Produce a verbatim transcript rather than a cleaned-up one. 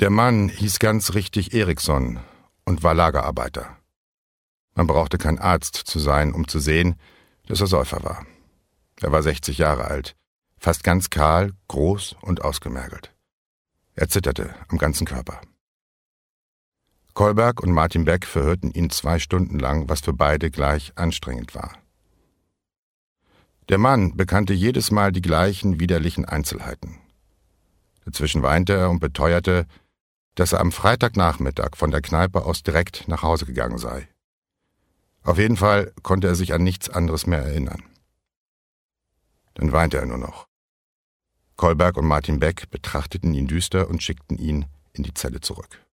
Der Mann hieß ganz richtig Eriksson und war Lagerarbeiter. Man brauchte kein Arzt zu sein, um zu sehen, dass er Säufer war. Er war sechzig Jahre alt, fast ganz kahl, groß und ausgemergelt. Er zitterte am ganzen Körper. Kolberg und Martin Beck verhörten ihn zwei Stunden lang, was für beide gleich anstrengend war. Der Mann bekannte jedes Mal die gleichen widerlichen Einzelheiten. Dazwischen weinte er und beteuerte, dass er am Freitagnachmittag von der Kneipe aus direkt nach Hause gegangen sei. Auf jeden Fall konnte er sich an nichts anderes mehr erinnern. Dann weinte er nur noch. Kolberg und Martin Beck betrachteten ihn düster und schickten ihn in die Zelle zurück.